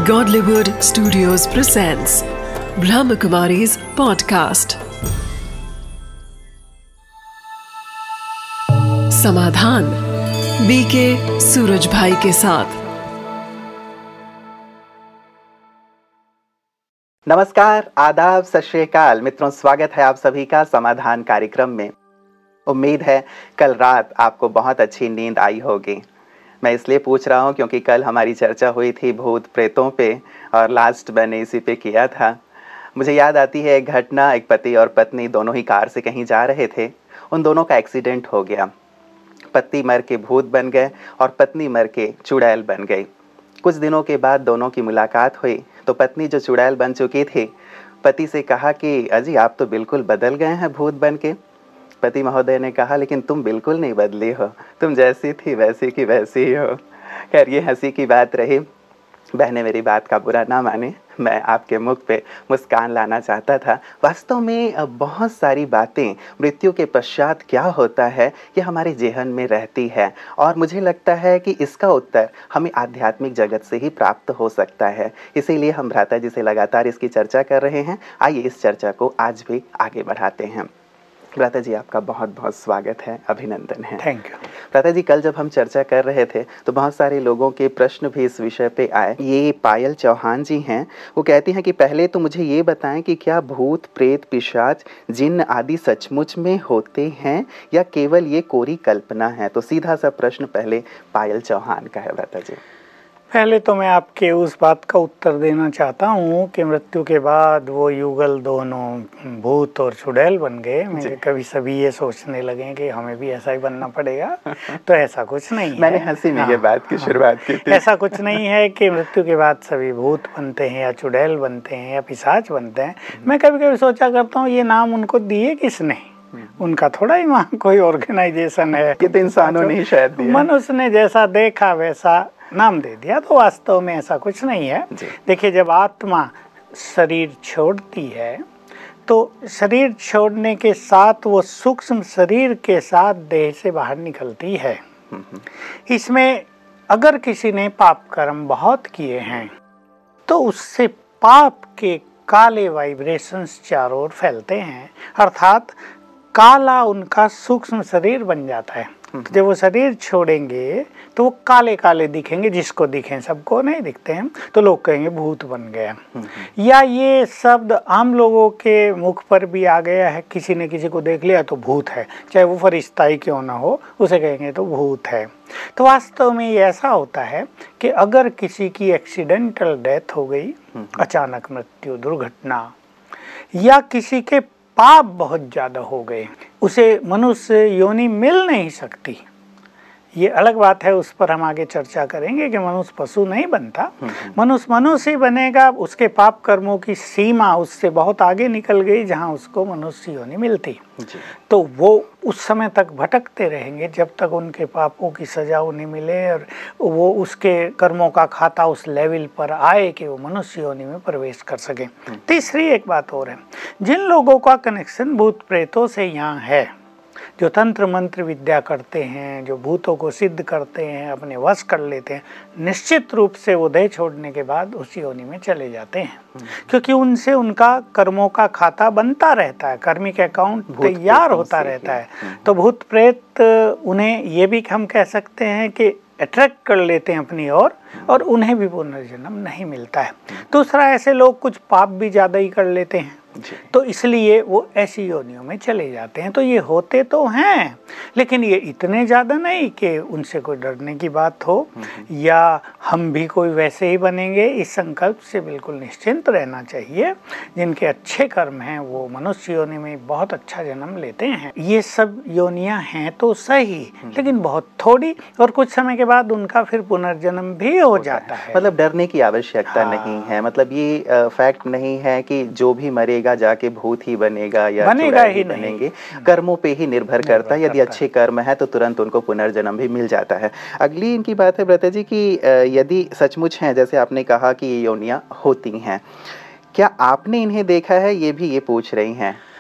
Godlywood Studios presents Brahmakumari's podcast. समाधान BK Suraj भाई के साथ। नमस्कार, आदाब, सत श्री अकाल मित्रों, स्वागत है आप सभी का समाधान कार्यक्रम में। उम्मीद है कल रात आपको बहुत अच्छी नींद आई होगी। मैं इसलिए पूछ रहा हूँ क्योंकि कल हमारी चर्चा हुई थी भूत प्रेतों पे और लास्ट मैंने इसी पे किया था। मुझे याद आती है एक घटना, एक पति और पत्नी दोनों ही कार से कहीं जा रहे थे। उन दोनों का एक्सीडेंट हो गया। पति मर के भूत बन गए और पत्नी मर के चुड़ैल बन गई। कुछ दिनों के बाद दोनों की मुलाकात हुई तो पत्नी जो चुड़ैल बन चुकी थी, पति से कहा कि अजी आप तो बिल्कुल बदल गए हैं भूत बन के। पति महोदय ने कहा लेकिन तुम बिल्कुल नहीं बदली हो, तुम जैसी थी वैसी की वैसी ही हो। खैर ये हंसी की बात रही। बहनें मेरी बात का बुरा ना माने, मैं आपके मुख पे मुस्कान लाना चाहता था। वास्तव में बहुत सारी बातें मृत्यु के पश्चात क्या होता है ये हमारे जेहन में रहती है और मुझे लगता है कि इसका उत्तर हमें आध्यात्मिक जगत से ही प्राप्त हो सकता है। इसीलिए हम भ्राता जी से लगातार इसकी चर्चा कर रहे हैं। आइए इस चर्चा को आज भी आगे बढ़ाते हैं। भ्राता जी आपका बहुत बहुत स्वागत है, अभिनंदन है। Thank you. भ्राता जी कल जब हम चर्चा कर रहे थे तो बहुत सारे लोगों के प्रश्न भी इस विषय पे आए। ये पायल चौहान जी हैं, वो कहती हैं कि पहले तो मुझे ये बताएं कि क्या भूत प्रेत पिशाच जिन्न आदि सचमुच में होते हैं या केवल ये कोरी कल्पना है। तो सीधा सा प्रश्न पहले पायल चौहान का है भ्राता जी। पहले तो मैं आपके उस बात का उत्तर देना चाहता हूँ कि मृत्यु के बाद वो युगल दोनों भूत और चुड़ैल बन गए। मेरे कभी सभी ये सोचने लगे कि हमें भी ऐसा ही बनना पड़ेगा, तो ऐसा कुछ नहीं है। मैंने हंसी में ये बात की शुरुआत की थी। ऐसा कुछ नहीं है कि मृत्यु के बाद सभी भूत बनते हैं या चुड़ैल बनते हैं या पिशाच बनते हैं। मैं कभी कभी सोचा करता हूँ ये नाम उनको दिए किसने, उनका थोड़ा ही वहाँ कोई ऑर्गेनाइजेशन है। ये तो इंसानों ने ही शायद दिया। मनुष्य ने जैसा देखा वैसा नाम दे दिया, तो वास्तव में ऐसा कुछ नहीं है। देखिए, जब आत्मा शरीर छोड़ती है तो शरीर छोड़ने के साथ वो सूक्ष्म शरीर के साथ देह से बाहर निकलती है। इसमें अगर किसी ने पाप कर्म बहुत किए हैं तो उससे पाप के काले वाइब्रेशंस चारों ओर फैलते हैं, अर्थात काला उनका सूक्ष्म शरीर बन जाता है। तो जब वो शरीर छोड़ेंगे तो वो काले काले दिखेंगे, जिसको दिखें, सबको नहीं दिखते हैं, तो लोग कहेंगे भूत बन गया। या ये शब्द आम लोगों के मुख पर भी आ गया है, किसी ने किसी को देख लिया तो भूत है, चाहे वो फरिश्ता ही क्यों ना हो, उसे कहेंगे तो भूत है। तो वास्तव में ये ऐसा होता है कि अगर किसी की एक्सीडेंटल डेथ हो गई, अचानक मृत्यु, दुर्घटना, या किसी के पाप बहुत ज़्यादा हो गए, उसे मनुष्य योनि मिल नहीं सकती। ये अलग बात है, उस पर हम आगे चर्चा करेंगे कि मनुष्य पशु नहीं बनता, मनुष्य मनुष्य ही बनेगा। उसके पाप कर्मों की सीमा उससे बहुत आगे निकल गई जहाँ उसको मनुष्य योनि मिलती, तो वो उस समय तक भटकते रहेंगे जब तक उनके पापों की सजा उन्हें मिले और वो उसके कर्मों का खाता उस लेवल पर आए कि वो मनुष्य योनि में प्रवेश कर सके। तीसरी एक बात और है, जिन लोगों का कनेक्शन भूत प्रेतों से यहाँ है, जो तंत्र मंत्र विद्या करते हैं, जो भूतों को सिद्ध करते हैं, अपने वश कर लेते हैं, निश्चित रूप से वो देह छोड़ने के बाद उसी योनि में चले जाते हैं, क्योंकि उनसे उनका कर्मों का खाता बनता रहता है, कर्मिक अकाउंट तैयार होता रहता है। तो भूत प्रेत उन्हें ये भी हम कह सकते हैं कि अट्रैक्ट कर लेते हैं अपनी ओर, और उन्हें भी पुनर्जन्म नहीं मिलता है। दूसरा, ऐसे लोग कुछ पाप भी ज़्यादा ही कर लेते हैं, तो इसलिए वो ऐसी योनियों में चले जाते हैं। तो ये होते तो हैं, लेकिन ये इतने ज़्यादा नहीं कि उनसे कोई डरने की बात हो या हम भी कोई वैसे ही बनेंगे। इस संकल्प से बिल्कुल निश्चिंत रहना चाहिए। जिनके अच्छे कर्म हैं वो मनुष्य योनि में बहुत अच्छा जन्म लेते हैं। ये सब योनियां हैं तो सही, लेकिन बहुत थोड़ी, और कुछ समय के बाद उनका फिर पुनर्जन्म भी हो जाता है। मतलब डरने की आवश्यकता नहीं है। मतलब ये फैक्ट नहीं है कि जो भी मरेगा जाके भूत ही बनेगा या चुड़ैल ही बनेंगे। कर्मों पे ही निर्भर करता है। यदि अच्छे कर्म है तो तुरंत उनको पुनर्जन्म भी मिल जाता है। अगली इनकी बात है भ्राता जी कि यदि सचमुच है, जैसे आपने कहा कि ये योनियां होती हैं, क्या आपने इन्हें देखा है, ये भी ये पूछ रही हैं।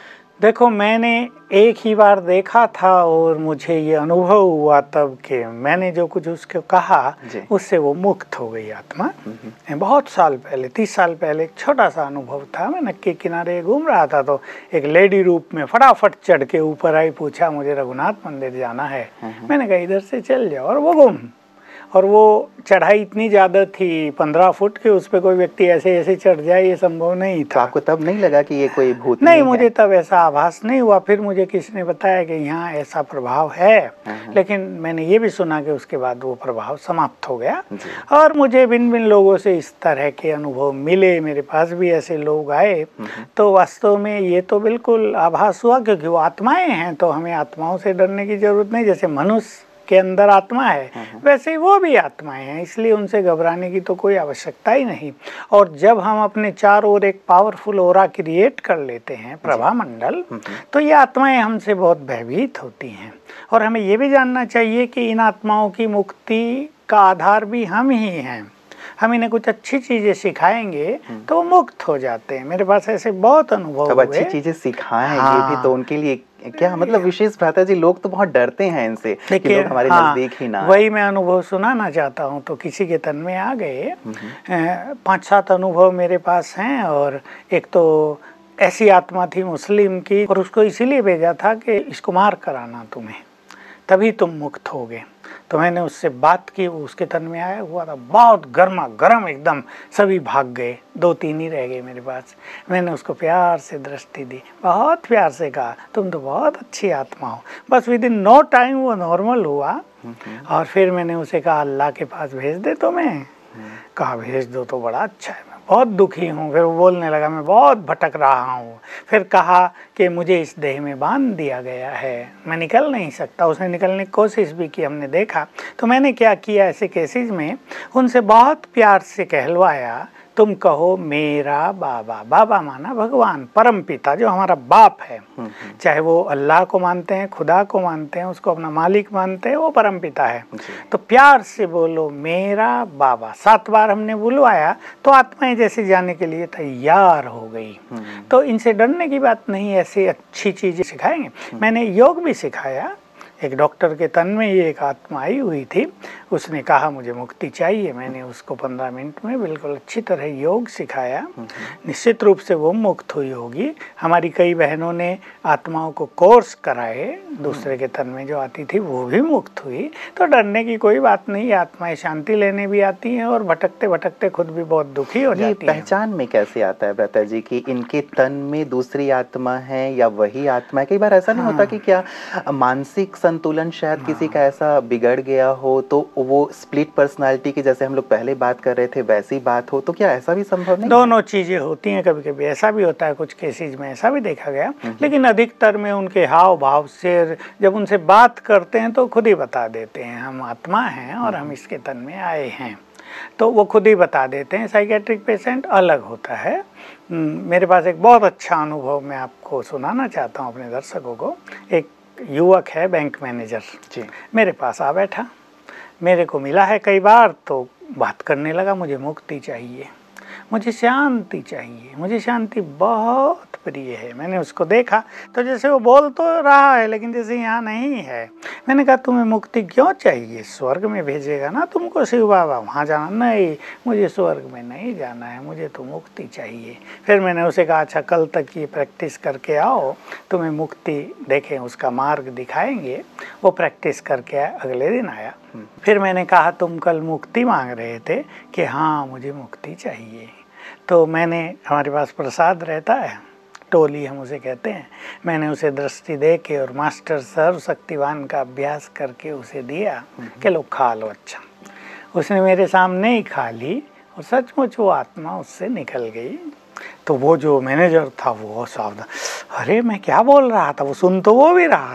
देखो, मैंने एक ही बार देखा था और मुझे ये अनुभव हुआ तब कि मैंने जो कुछ उसको कहा उससे वो मुक्त हो गई आत्मा। बहुत साल पहले, 30 साल पहले, एक छोटा सा अनुभव था। मैं नक्की के किनारे घूम रहा था तो एक लेडी रूप में फटाफट चढ़ के ऊपर आई, पूछा मुझे रघुनाथ मंदिर जाना है। मैंने कहा इधर से चल जाओ, और वो घूम। और वो चढ़ाई इतनी ज़्यादा थी, 15 फुट के, उस पर कोई व्यक्ति ऐसे ऐसे चढ़ जाए ये संभव नहीं था। तो आपको तब नहीं लगा कि ये कोई भूत नहीं, मुझे तब ऐसा आभास नहीं हुआ। फिर मुझे किसी ने बताया कि यहाँ ऐसा प्रभाव है, लेकिन मैंने ये भी सुना कि उसके बाद वो प्रभाव समाप्त हो गया। और मुझे भिन्न भिन्न लोगों से इस तरह के अनुभव मिले, मेरे पास भी ऐसे लोग आए। तो वास्तव में ये तो बिल्कुल आभास हुआ, क्योंकि वो आत्माएं हैं, तो हमें आत्माओं से डरने की जरूरत नहीं। जैसे मनुष्य के अंदर आत्मा है, वैसे ही वो भी आत्माएं हैं, इसलिए उनसे घबराने की तो कोई आवश्यकता ही नहीं। और जब हम अपने चारों ओर एक पावरफुल ऑरा क्रिएट कर लेते हैं, प्रभा मंडल, तो ये आत्माएं हमसे बहुत भयभीत होती हैं। और हमें ये भी जानना चाहिए कि इन आत्माओं की मुक्ति का आधार भी हम ही हैं। हम इन्हें कुछ अच्छी चीजें सिखाएंगे तो वो मुक्त हो जाते हैं। मेरे पास ऐसे बहुत अनुभव हुए। अच्छी चीजें सिखाएं, ये भी तो उनके लिए क्या मतलब विशेष बात है जी। लोग तो बहुत डरते हैं इनसे कि लोग हमारे नजदीक ही ना। वही मैं अनुभव सुनाना चाहता हूँ। तो किसी के तन में आ गए, 5-7 अनुभव मेरे पास हैं। और एक तो ऐसी आत्मा थी मुस्लिम की, और उसको इसीलिए भेजा था कि इसको मार कराना तुम्हें, तभी तुम मुक्त होगे। तो मैंने उससे बात की, उसके तन में आया हुआ था, बहुत गर्मा गर्म एकदम। सभी भाग गए, 2-3 ही रह गए मेरे पास। मैंने उसको प्यार से दृष्टि दी, बहुत प्यार से कहा तुम तो बहुत अच्छी आत्मा हो। बस विदिन नो टाइम वो नॉर्मल हुआ। और फिर मैंने उसे कहा अल्लाह के पास भेज दे तो मैं कहा भेज दो तो बड़ा अच्छा है, मैं बहुत दुखी हूँ। फिर वो बोलने लगा मैं बहुत भटक रहा हूँ। फिर कहा कि मुझे इस देह में बांध दिया गया है, मैं निकल नहीं सकता। उसने निकलने की कोशिश भी की, हमने देखा। तो मैंने क्या किया, ऐसे केसेस में उनसे बहुत प्यार से कहलवाया तुम कहो मेरा बाबा। बाबा माना भगवान, परम पिता, जो हमारा बाप है। चाहे वो अल्लाह को मानते हैं, खुदा को मानते हैं, उसको अपना मालिक मानते हैं, वो परम पिता है। तो प्यार से बोलो मेरा बाबा। 7 बार हमने बुलवाया तो आत्माएं जैसे जाने के लिए तैयार हो गई। तो इनसे डरने की बात नहीं, ऐसी अच्छी चीजें सिखाएंगे। मैंने योग भी सिखाया। एक डॉक्टर के तन में ये एक आत्मा आई हुई थी, उसने कहा मुझे मुक्ति चाहिए। मैंने उसको 15 मिनट में बिल्कुल अच्छी तरह योग सिखाया। निश्चित रूप से वो मुक्त हुई होगी। हमारी कई बहनों ने आत्माओं को कोर्स कराए, दूसरे के तन में जो आती थी वो भी मुक्त हुई। तो डरने की कोई बात नहीं, आत्माएं शांति लेने भी आती हैं और भटकते भटकते खुद भी बहुत दुखी हो जाती हैं। पहचान में कैसे आता है भ्राता जी कि इनके तन में दूसरी आत्मा है या वही आत्मा है? कई बार ऐसा नहीं होता कि क्या मानसिक संतुलन शायद किसी का ऐसा बिगड़ गया हो तो वो स्प्लिट पर्सनालिटी की, जैसे हम लोग पहले बात कर रहे थे, वैसी बात हो, तो क्या ऐसा भी संभव नहीं? दोनों चीजें होती हैं, कभी कभी ऐसा भी होता है, कुछ केसेस में ऐसा भी देखा गया। लेकिन अधिकतर में उनके हाव भाव से, जब उनसे बात करते हैं तो खुद ही बता देते हैं हम आत्मा हैं और हम इसके तन में आए हैं, तो वो खुद ही बता देते हैं। साइकेट्रिक पेशेंट अलग होता है। मेरे पास एक बहुत अच्छा अनुभव मैं आपको सुनाना चाहता हूँ अपने दर्शकों को। एक युवक है, बैंक मैनेजर जी, मेरे पास आ बैठा, मेरे को मिला है कई बार, तो बात करने लगा मुझे मुक्ति चाहिए, मुझे शांति चाहिए, मुझे शांति बहुत प्रिय है। मैंने उसको देखा तो जैसे वो बोल तो रहा है लेकिन जैसे यहाँ नहीं है। मैंने कहा तुम्हें मुक्ति क्यों चाहिए? स्वर्ग में भेजेगा ना तुमको शिव बाबा, वहाँ जाना? नहीं, मुझे स्वर्ग में नहीं जाना है, मुझे तो मुक्ति चाहिए। फिर मैंने उसे कहा अच्छा कल तक ये प्रैक्टिस करके आओ, तुम्हें मुक्ति देखें, उसका मार्ग दिखाएंगे। वो प्रैक्टिस करके आया, अगले दिन आया। फिर मैंने कहा तुम कल मुक्ति मांग रहे थे कि हाँ मुझे मुक्ति चाहिए। तो मैंने, हमारे पास प्रसाद रहता है, टोली हम उसे कहते हैं, मैंने उसे दृष्टि दे के और मास्टर सर्वशक्तिवान का अभ्यास करके उसे दिया कि लो खा लो। अच्छा, उसने मेरे सामने ही खा ली और सचमुच वो आत्मा उससे निकल गई। तो वो जो मैनेजर था वो सावधान, अरे मैं क्या बोल रहा था, वो सुन तो वो भी रहा था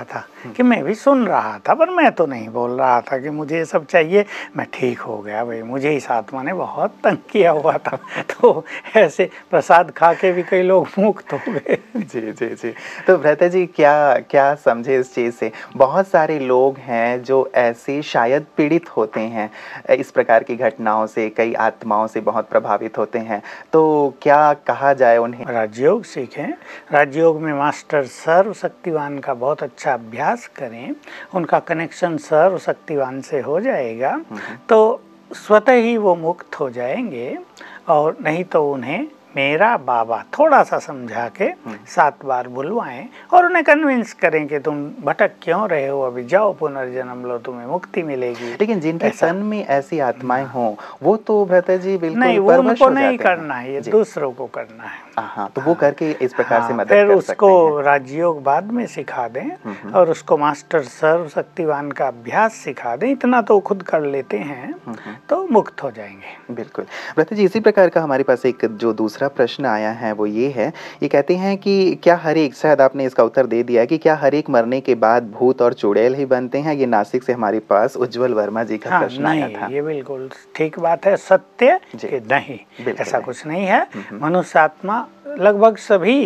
कि मैं भी सुन रहा था, पर मैं तो नहीं बोल रहा था कि मुझे ये सब चाहिए, मैं ठीक हो गया भाई, मुझे इस आत्मा ने बहुत तंग किया हुआ था। तो ऐसे प्रसाद खा के भी कई लोग मुक्त हो गए। जी जी जी। तो भ्राता जी क्या क्या समझे इस चीज़ से? बहुत सारे लोग हैं जो ऐसे शायद पीड़ित होते हैं इस प्रकार की घटनाओं से, कई आत्माओं से बहुत प्रभावित होते हैं, तो क्या कहा जाए उन्हें? राजयोग सीखें, राजयोग में मास्टर सर्वशक्तिवान का बहुत अच्छा अभ्यास करें, उनका कनेक्शन सर्वशक्तिवान से हो जाएगा तो स्वतः ही वो मुक्त हो जाएंगे। और नहीं तो उन्हें मेरा बाबा थोड़ा सा समझा के 7 बार बुलवाएं और उन्हें कन्विंस करें कि तुम भटक क्यों रहे हो, अभी जाओ पुनर्जन्म लो, तुम्हें मुक्ति मिलेगी। लेकिन जिनके तन में ऐसी आत्माएं हों वो तो भ्राता जी बिल्कुल नहीं, वो परवश उनको हो नहीं जाते हैं। करना है, ये दूसरों को करना है। हाँ, तो वो करके इस प्रकार से मदद फिर कर सकते उसको हैं। राजयोग बाद में सिखा दें और उसको मास्टर सर्वशक्तिवान का अभ्यास सिखा दें, इतना तो खुद कर लेते हैं तो मुक्त हो जाएंगे। बिल्कुल भ्राता जी, इसी प्रकार का हमारे पास एक जो दूसरा प्रश्न आया है वो ये है, ये कहते हैं कि क्या हर एक, शायद आपने इसका उत्तर दे दिया है, कि क्या हर एक मरने के बाद भूत और चुड़ैल ही बनते हैं? ये नासिक से हमारे पास उज्जवल वर्मा जी का प्रश्न आया था। ये बिल्कुल ठीक बात है, सत्य कि नहीं, ऐसा कुछ नहीं है। मनुष्य आत्मा लगभग सभी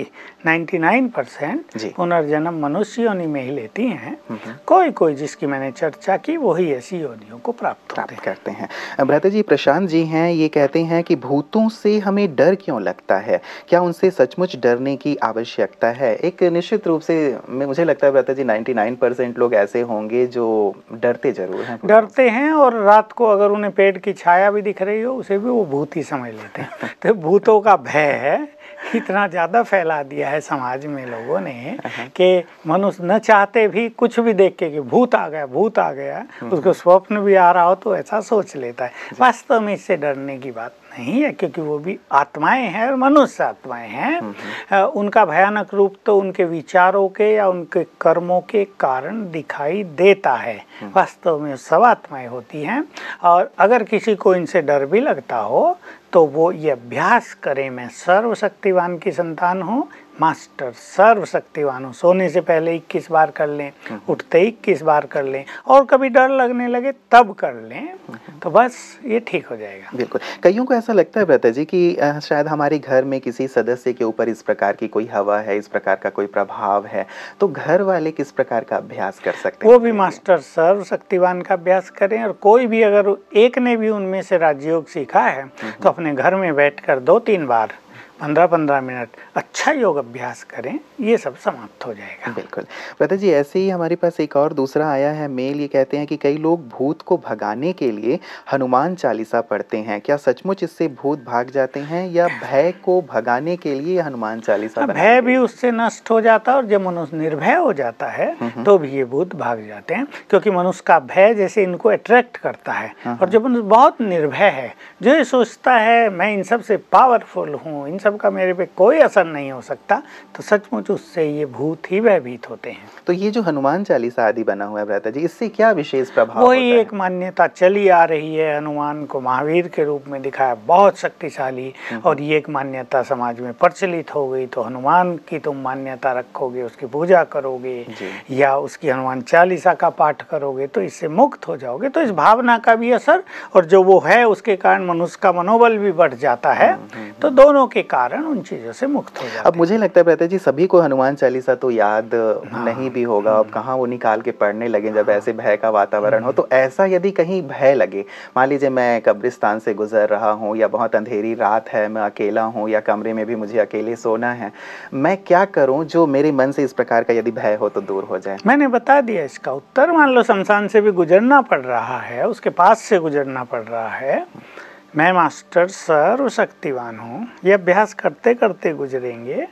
99% पुनर्जन्म मनुष्य योनि में ही लेती हैं। कोई कोई जिसकी मैंने चर्चा की वही ऐसी योनियों को प्राप्त करते हैं। भ्राता जी प्रशांत जी हैं, ये कहते हैं कि भूतों से हमें डर क्यों लगता है? क्या उनसे सचमुच डरने की आवश्यकता है? एक निश्चित रूप से मुझे लगता है भ्राता जी 99% लोग ऐसे होंगे जो डरते जरूर हैं। डरते हैं और रात को अगर उन्हें पेड़ की छाया भी दिख रही हो उसे भी वो भूत ही समझ लेते हैं। तो भूतों का भय इतना ज़्यादा फैला दिया है समाज में लोगों ने कि मनुष्य न चाहते भी कुछ भी देख के कि भूत आ गया, भूत आ गया, उसको स्वप्न भी आ रहा हो तो ऐसा सोच लेता है। वास्तव में इससे डरने की बात नहीं है, क्योंकि वो भी आत्माएं हैं और मनुष्य आत्माएं हैं। उनका भयानक रूप तो उनके विचारों के या उनके कर्मों के कारण दिखाई देता है। वास्तव में सब आत्माएं होती हैं और अगर किसी को इनसे डर भी लगता हो तो वो ये अभ्यास करे, मैं सर्वशक्तिवान की संतान हूँ, मास्टर सर्वशक्तिवान हूँ। सोने से पहले 21 बार कर लें, उठते 21 बार कर लें, और कभी डर लगने लगे तब कर लें, तो बस ये ठीक हो जाएगा। बिल्कुल। कईयों को ऐसा लगता है भ्राता जी कि शायद हमारे घर में किसी सदस्य के ऊपर इस प्रकार की कोई हवा है, इस प्रकार का कोई प्रभाव है, तो घर वाले किस प्रकार का अभ्यास कर सकते हैं? वो भी मास्टर सर्वशक्तिवान का अभ्यास करें। और कोई भी अगर एक ने भी उनमें से राजयोग सीखा है तो अपने घर में बैठकर 2-3 बार 15-15 मिनट अच्छा योग अभ्यास करें, ये सब समाप्त हो जाएगा। बिल्कुल। भ्राता जी ऐसे ही हमारे पास एक और दूसरा आया है मेल, ये कहते हैं कि कई लोग भूत को भगाने के लिए हनुमान चालीसा पढ़ते हैं, क्या सचमुच इससे भूत भाग जाते हैं या भय को भगाने के लिए हनुमान चालीसा? भय भी उससे नष्ट हो जाता है और जब मनुष्य निर्भय हो जाता है तो भी ये भूत भाग जाते हैं, क्योंकि मनुष्य का भय जैसे इनको अट्रैक्ट करता है। और जब मनुष्य बहुत निर्भय है, जो ये सोचता है मैं इन सब से पावरफुल हूँ, इन सब का मेरे पे कोई असर नहीं हो सकता, तो सचमुच उससे ये भूत ही भयभीत होते हैं। तो ये जो हनुमान चालीसा आदि बना हुआ है भ्राता जी, इससे क्या विशेष प्रभाव वही एक मान्यता चली आ रही है, हनुमान को महावीर के रूप में दिखाया, बहुत शक्तिशाली, और ये एक मान्यता समाज में प्रचलित हो गई। तो हनुमान की तुम मान्यता रखोगे, उसकी पूजा करोगे या उसकी हनुमान चालीसा का पाठ करोगे तो इससे मुक्त हो जाओगे। तो इस भावना का भी असर, और जो वो है उसके कारण मनुष्य का मनोबल भी बढ़ जाता है। तो दोनों के कारण उन चीजों से मुक्त हो जाते। अब मुझे लगता है भ्राता जी सभी को हनुमान चालीसा तो याद नहीं भी होगा, अब कहाँ वो निकाल के पढ़ने लगे जब ऐसे भय का वातावरण हो। तो ऐसा यदि कहीं भय लगे, मान लीजिए मैं कब्रिस्तान से गुजर रहा हूँ या बहुत अंधेरी रात है, मैं अकेला हूँ या कमरे में भी मुझे अकेले सोना है, मैं क्या करूँ जो मेरे मन से इस प्रकार का यदि भय हो तो दूर हो जाए? मैंने बता दिया इसका उत्तर। मान लो शमशान से भी गुजरना पड़ रहा है, उसके पास से गुजरना पड़ रहा है, मैं मास्टर सर्वशक्तिवान हूँ, ये अभ्यास करते करते गुजरेंगे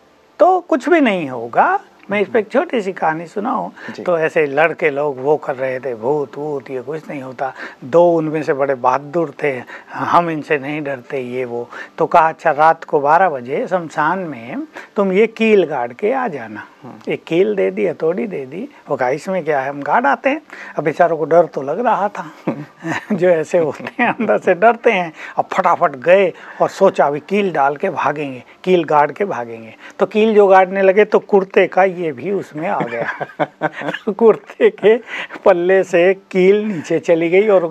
तो कुछ भी नहीं होगा। मैं इस पर एक छोटी सी कहानी सुनाऊं तो ऐसे लड़के लोग वो कर रहे थे, भूत वूत ये कुछ नहीं होता। 2 उनमें से बड़े बहादुर थे, हम इनसे नहीं डरते ये वो। तो कहा अच्छा रात को 12 बजे शमशान में तुम ये कील गाड़ के आ जाना। एक कील दे दी, हथौड़ी दे दी, वो कहा इसमें क्या है, हम गाड़ आते हैं। अब बेचारों को डर तो लग रहा था जो ऐसे होते हैं अंदर से डरते हैं। अब फटाफट गए और सोचा अभी कील डाल के भागेंगे, कील गाड़ के भागेंगे। तो कील जो गाड़ने लगे तो कुर्ते का ये भी उसमें आ गया कुर्ते के पल्ले से कील नीचे चली गई और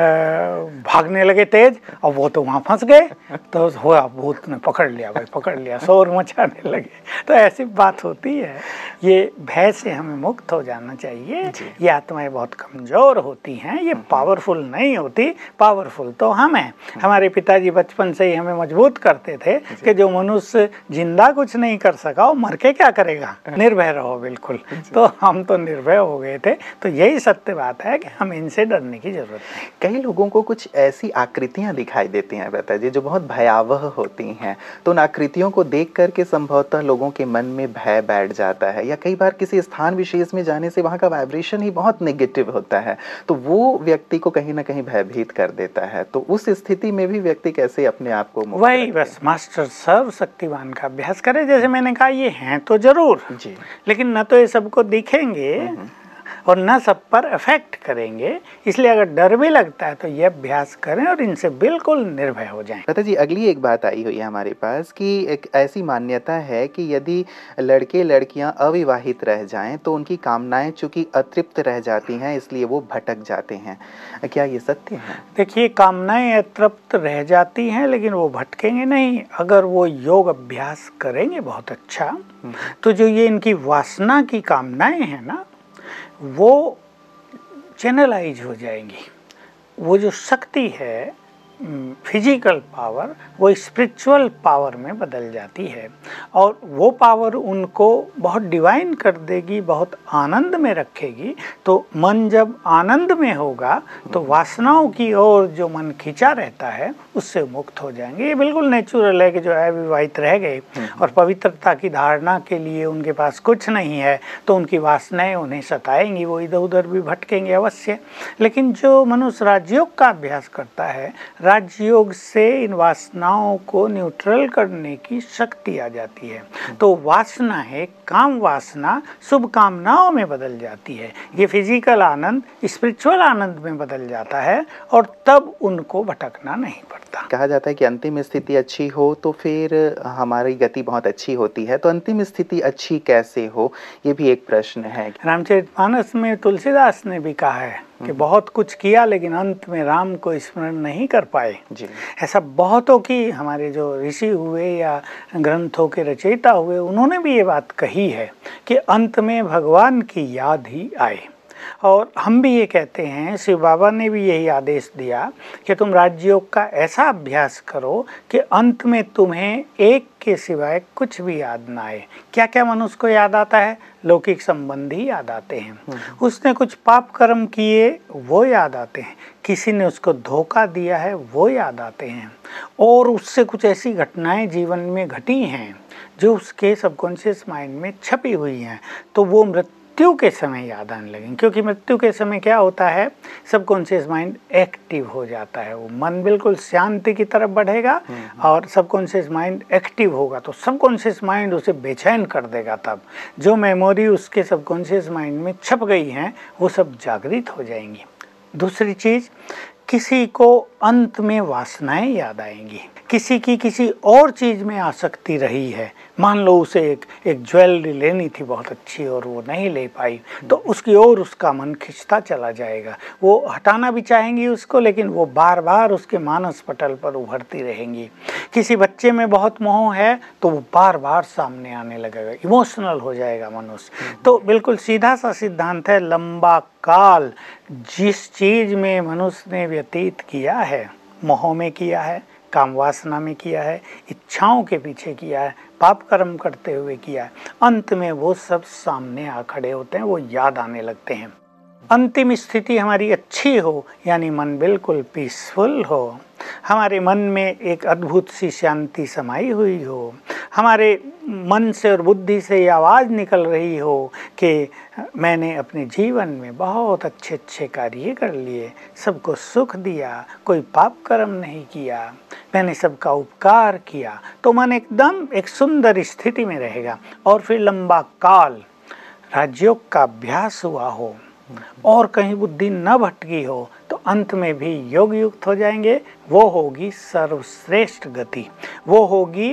भागने लगे तेज। अब वो तो वहाँ फंस गए। तो हुआ भूत ने पकड़ लिया भाई, पकड़ लिया, शोर मचाने लगे। तो ऐसी बात होती है। ये भय से हमें मुक्त हो जाना चाहिए। ये आत्माएं बहुत कमजोर होती हैं, ये पावरफुल नहीं होती। पावरफुल तो हम हैं। हमारे पिताजी बचपन से ही हमें मजबूत करते थे कि जो मनुष्य जिंदा कुछ नहीं कर सका वो मर के क्या करेगा, निर्भय रहो बिल्कुल। तो हम तो निर्भय हो गए थे। तो यही सत्य बात है कि हम इनसे डरने की जरूरत नहीं। कई लोगों को कुछ ऐसी आकृतियां दिखाई देती हैं पिताजी जो बहुत भयावह होती हैं, तो उन आकृतियों को देख करके संभवतः लोगों के मन में भय बैठ जाता है, या कई बार किसी स्थान विशेष में जाने से वहाँ का वाइब्रेशन ही बहुत नेगेटिव होता है, तो वो व्यक्ति को कहीं ना कहीं भयभीत कर देता है। तो उस स्थिति में भी व्यक्ति कैसे अपने आप को मुक्त वही बस मास्टर सर्वशक्तिमान का अभ्यास करे। जैसे मैंने कहा ये हैं तो जरूर जी, लेकिन न तो ये सबको दिखेंगे और न सब पर अफेक्ट करेंगे। इसलिए अगर डर भी लगता है तो ये अभ्यास करें और इनसे बिल्कुल निर्भय हो जाएं। पता जी, अगली एक बात आई हुई है हमारे पास कि एक ऐसी मान्यता है कि यदि लड़के लड़कियां अविवाहित रह जाएं तो उनकी कामनाएं चूंकि अतृप्त रह जाती हैं, इसलिए वो भटक जाते हैं। क्या ये सत्य है? देखिए, कामनाएं अतृप्त रह जाती हैं लेकिन वो भटकेंगे नहीं। अगर वो योग अभ्यास करेंगे बहुत अच्छा, तो जो ये इनकी वासना की कामनाएं हैं ना, वो चैनलाइज हो जाएंगी। वो जो शक्ति है फिजिकल पावर, वो स्पिरिचुअल पावर में बदल जाती है और वो पावर उनको बहुत डिवाइन कर देगी, बहुत आनंद में रखेगी। तो मन जब आनंद में होगा तो वासनाओं की ओर जो मन खिंचा रहता है उससे मुक्त हो जाएंगे। ये बिल्कुल नेचुरल है कि जो अविवाहित रह गए और पवित्रता की धारणा के लिए उनके पास कुछ नहीं है तो उनकी वासनाएं उन्हें सताएंगी, वो इधर उधर भी भटकेंगे अवश्य। लेकिन जो मनुष्य राजयोग का अभ्यास करता है, राजयोग से इन वासनाओं को न्यूट्रल करने की शक्ति आ जाती है। तो वासना है, काम वासना शुभ कामनाओं में बदल जाती है। ये फिजिकल आनंद स्पिरिचुअल आनंद में बदल जाता है और तब उनको भटकना नहीं पड़ता। कहा जाता है कि अंतिम स्थिति अच्छी हो तो फिर हमारी गति बहुत अच्छी होती है, तो अंतिम स्थिति अच्छी कैसे हो, ये भी एक प्रश्न है। रामचरितमानस में तुलसीदास ने भी कहा है कि बहुत कुछ किया लेकिन अंत में राम को स्मरण नहीं कर पाए जी। ऐसा बहुतों की, हमारे जो ऋषि हुए या ग्रंथों के रचयिता हुए, उन्होंने भी ये बात कही है कि अंत में भगवान की याद ही आए। और हम भी ये कहते हैं, शिव बाबा ने भी यही आदेश दिया कि तुम राजयोग का ऐसा अभ्यास करो कि अंत में तुम्हें एक के सिवाय कुछ भी याद ना आए। क्या क्या मनुष्य को याद आता है? लौकिक संबंधी याद आते हैं, उसने कुछ पाप कर्म किए वो याद आते हैं, किसी ने उसको धोखा दिया है वो याद आते हैं, और उससे कुछ ऐसी घटनाएं जीवन में घटी हैं जो उसके सबकॉन्शियस माइंड में छपी हुई हैं। तो वो मृत्यु के समय याद आने लगेंगे, क्योंकि मृत्यु के समय क्या होता है, सबकॉन्शियस माइंड एक्टिव हो जाता है। वो मन बिल्कुल शांति की तरफ बढ़ेगा और सबकॉन्शियस माइंड एक्टिव होगा तो सबकॉन्शियस माइंड उसे बेचैन कर देगा। तब जो मेमोरी उसके सबकॉन्शियस माइंड में छप गई हैं वो सब जागृत हो जाएंगी। दूसरी चीज, किसी को अंत में वासनाएं याद आएंगी, किसी की किसी और चीज में आसक्ति रही है। मान लो उसे एक ज्वेलरी लेनी थी बहुत अच्छी और वो नहीं ले पाई, तो उसकी ओर उसका मन खिंचता चला जाएगा। वो हटाना भी चाहेंगी उसको, लेकिन वो बार बार उसके मानस पटल पर उभरती रहेंगी। किसी बच्चे में बहुत मोह है तो वो बार बार सामने आने लगेगा, इमोशनल हो जाएगा मनुष्य। तो बिल्कुल सीधा सा सिद्धांत है, लंबा काल जिस चीज में मनुष्य ने व्यतीत किया है, मोह में किया है, काम वासना में किया है, इच्छाओं के पीछे किया है, पाप कर्म करते हुए किया है, अंत में वो सब सामने आ खड़े होते हैं, वो याद आने लगते हैं। अंतिम स्थिति हमारी अच्छी हो, यानी मन बिल्कुल पीसफुल हो, हमारे मन में एक अद्भुत सी शांति समाई हुई हो, हमारे मन से और बुद्धि से ये आवाज़ निकल रही हो कि मैंने अपने जीवन में बहुत अच्छे अच्छे कार्य कर लिए, सबको सुख दिया, कोई पाप कर्म नहीं किया, मैंने सबका उपकार किया, तो मन एकदम एक सुंदर स्थिति में रहेगा। और फिर लंबा काल राजयोग का अभ्यास हुआ हो और कहीं बुद्धि न भटकी हो तो अंत में भी योग युक्त हो जाएंगे। वो होगी सर्वश्रेष्ठ गति, वो होगी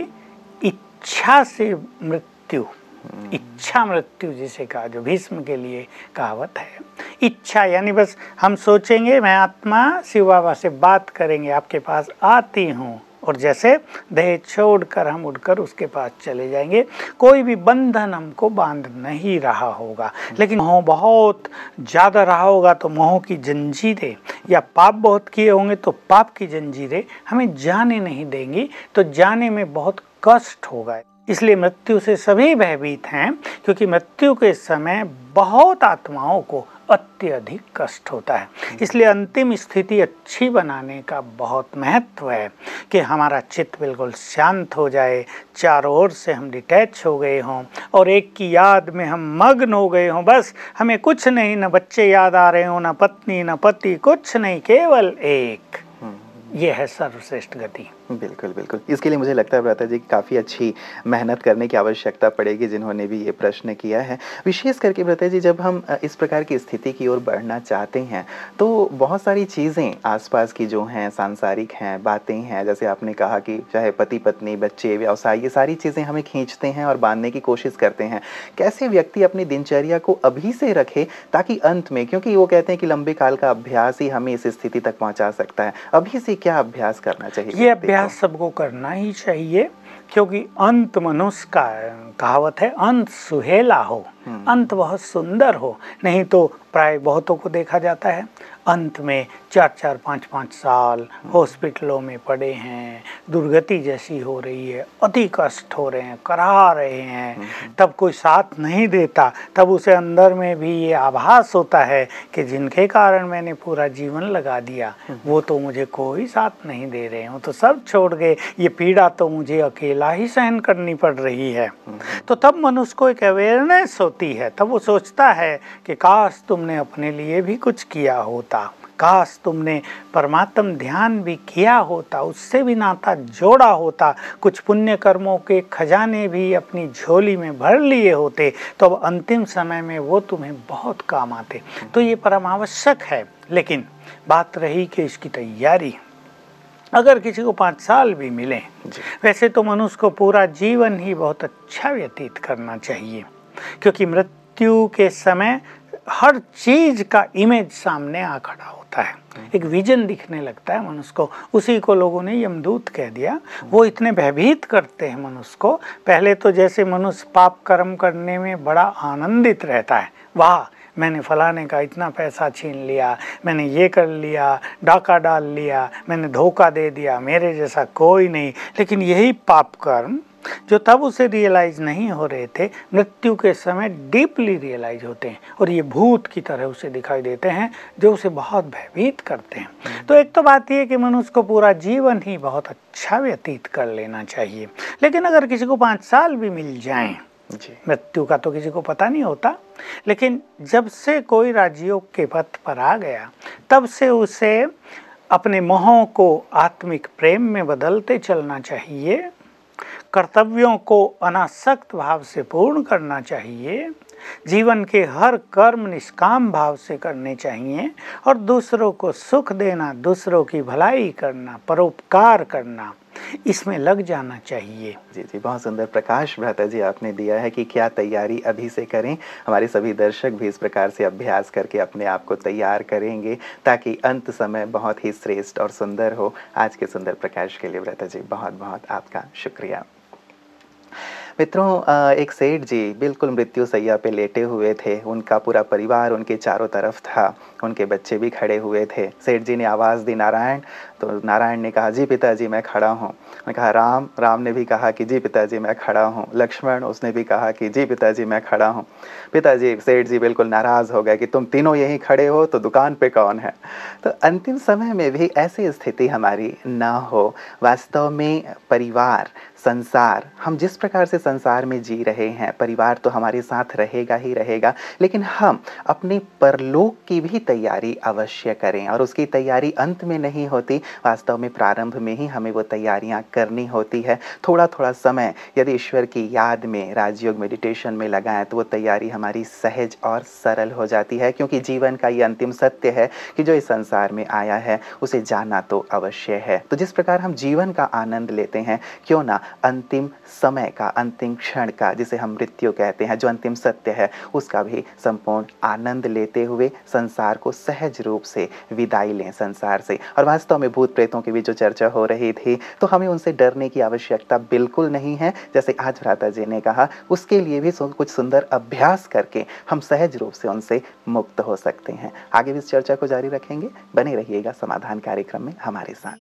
इच्छा से मृत्यु, इच्छा मृत्यु जिसे कहा, जो भीष्म के लिए कहावत है। इच्छा यानी बस हम सोचेंगे, मैं आत्मा शिव बाबा से बात करेंगे, आपके पास आती हूँ, और जैसे देह छोड़कर हम उड़कर उसके पास चले जाएंगे। कोई भी बंधन हमको बांध नहीं रहा होगा, लेकिन मोह बहुत ज़्यादा रहा होगा तो मोह की जंजीरें, या पाप बहुत किए होंगे तो पाप की जंजीरें हमें जाने नहीं देंगी, तो जाने में बहुत कष्ट होगा। इसलिए मृत्यु से सभी भयभीत हैं, क्योंकि मृत्यु के समय बहुत आत्माओं को अत्यधिक कष्ट होता है। इसलिए अंतिम स्थिति अच्छी बनाने का बहुत महत्व है कि हमारा चित्त बिल्कुल शांत हो जाए, चारों ओर से हम डिटैच हो गए हों और एक की याद में हम मग्न हो गए हों। बस हमें कुछ नहीं, न बच्चे याद आ रहे हों, न पत्नी न पति, कुछ नहीं, केवल एक। ये है सर्वश्रेष्ठ गति। बिल्कुल बिल्कुल। इसके लिए मुझे लगता है भ्राता जी काफ़ी अच्छी मेहनत करने की आवश्यकता पड़ेगी जिन्होंने भी ये प्रश्न किया है। विशेष करके भ्राता जी जब हम इस प्रकार की स्थिति की ओर बढ़ना चाहते हैं तो बहुत सारी चीज़ें आसपास की जो हैं, सांसारिक हैं, बातें हैं, जैसे आपने कहा कि चाहे पति पत्नी, बच्चे, व्यवसाय, ये सारी चीज़ें हमें खींचते हैं और बांधने की कोशिश करते हैं। कैसे व्यक्ति अपनी दिनचर्या को अभी से रखे ताकि अंत में, क्योंकि वो कहते हैं कि लंबे काल का अभ्यास ही हमें इस स्थिति तक पहुँचा सकता है, अभी से क्या अभ्यास करना चाहिए? ये अभ्यास सबको करना ही चाहिए, क्योंकि अंत मनुष्य का कहावत है, अंत सुहेला हो, अंत बहुत सुंदर हो। नहीं तो प्राय बहुतों को देखा जाता है अंत में 4-4, 5-5 साल हॉस्पिटलों में पड़े हैं, दुर्गति जैसी हो रही है, अति कष्ट हो रहे हैं, करा रहे हैं, तब कोई साथ नहीं देता। तब उसे अंदर में भी ये आभास होता है कि जिनके कारण मैंने पूरा जीवन लगा दिया वो तो मुझे कोई साथ नहीं दे रहे हैं, तो सब छोड़ गए, ये पीड़ा तो मुझे अकेला ही सहन करनी पड़ रही है। तो तब मनुष्य को एक अवेयरनेस होती है, तब वो सोचता है कि काश तुमने अपने लिए भी कुछ किया होता, काश तुमने परमात्म ध्यान भी किया होता, उससे भी नाता जोड़ा होता, कुछ पुण्य कर्मों के खजाने भी अपनी झोली में भर लिए होते, तो अब अंतिम समय में वो तुम्हें बहुत काम आते। तो ये परम आवश्यक है। लेकिन बात रही कि इसकी तैयारी, अगर किसी को 5 साल भी मिले, वैसे तो मनुष्य को पूरा जीवन ही बहुत अच्छा व्यतीत करना चाहिए, क्योंकि मृत्यु के समय हर चीज का इमेज सामने आ खड़ा होता है, एक विजन दिखने लगता है मनुष्य को। उसी को लोगों ने यमदूत कह दिया। वो इतने भयभीत करते हैं मनुष्य को। पहले तो जैसे मनुष्य पाप कर्म करने में बड़ा आनंदित रहता है, वाह मैंने फलाने का इतना पैसा छीन लिया, मैंने ये कर लिया, डाका डाल लिया, मैंने धोखा दे दिया, मेरे जैसा कोई नहीं। लेकिन यही पाप कर्म जो तब उसे रियलाइज नहीं हो रहे थे, मृत्यु के समय डीपली रियलाइज होते हैं और ये भूत की तरह उसे दिखाई देते हैं जो उसे बहुत भयभीत करते हैं। तो एक तो बात यह कि मनुष्य को पूरा जीवन ही बहुत अच्छा व्यतीत कर लेना चाहिए। लेकिन अगर किसी को 5 साल भी मिल जाएं, मृत्यु का तो किसी को पता नहीं होता, लेकिन जब से कोई राजयोग के पथ पर आ गया तब से उसे अपने मोहों को आत्मिक प्रेम में बदलते चलना चाहिए, कर्तव्यों को अनासक्त भाव से पूर्ण करना चाहिए, जीवन के हर कर्म निष्काम भाव से करने चाहिए और दूसरों को सुख देना, दूसरों की भलाई करना, परोपकार करना, इसमें लग जाना चाहिए। जी जी, बहुत सुंदर प्रकाश भ्राता जी आपने दिया है कि क्या तैयारी अभी से करें। हमारे सभी दर्शक भी इस प्रकार से अभ्यास करके अपने आप को तैयार करेंगे ताकि अंत समय बहुत ही श्रेष्ठ और सुंदर हो। आज के सुंदर प्रकाश के लिए भ्राता जी बहुत बहुत आपका शुक्रिया। मित्रों, एक सेठ जी बिल्कुल मृत्यु सैया पे लेटे हुए थे। उनका पूरा परिवार उनके चारों तरफ था, उनके बच्चे भी खड़े हुए थे। सेठ जी ने आवाज़ दी नारायण, तो नारायण ने कहा जी पिताजी मैं खड़ा हूँ। उन्होंने कहा राम, राम ने भी कहा कि जी पिताजी मैं खड़ा हूँ। लक्ष्मण, उसने भी कहा कि जी पिताजी मैं खड़ा हूँ। पिताजी, सेठ जी बिल्कुल नाराज़ हो गए कि तुम तीनों यहीं खड़े हो तो दुकान पे कौन है। तो अंतिम समय में भी ऐसी स्थिति हमारी ना हो। वास्तव में परिवार संसार, हम जिस प्रकार से संसार में जी रहे हैं, परिवार तो हमारे साथ रहेगा ही रहेगा, लेकिन हम अपने परलोक की भी तैयारी अवश्य करें। और उसकी तैयारी अंत में नहीं होती, वास्तव में प्रारंभ में ही हमें वो तैयारियां करनी होती है। थोड़ा थोड़ा समय यदि ईश्वर की याद में, राजयोग मेडिटेशन में लगाएं तो वो तैयारी हमारी सहज और सरल हो जाती है, क्योंकि जीवन का ये अंतिम सत्य है कि जो इस संसार में आया है उसे जाना तो अवश्य है। तो जिस प्रकार हम जीवन का आनंद लेते हैं, क्यों ना अंतिम समय का, अंतिम क्षण का, जिसे हम मृत्यु कहते हैं, जो अंतिम सत्य है, उसका भी संपूर्ण आनंद लेते हुए संसार को सहज रूप से विदाई लें संसार से। और वास्तव में भूत प्रेतों की भी जो चर्चा हो रही थी, तो हमें उनसे डरने की आवश्यकता बिल्कुल नहीं है। जैसे आज भ्राता जी ने कहा, उसके लिए भी कुछ सुंदर अभ्यास करके हम सहज रूप से उनसे मुक्त हो सकते हैं। आगे भी इस चर्चा को जारी रखेंगे, बने रहिएगा समाधान कार्यक्रम में हमारे साथ।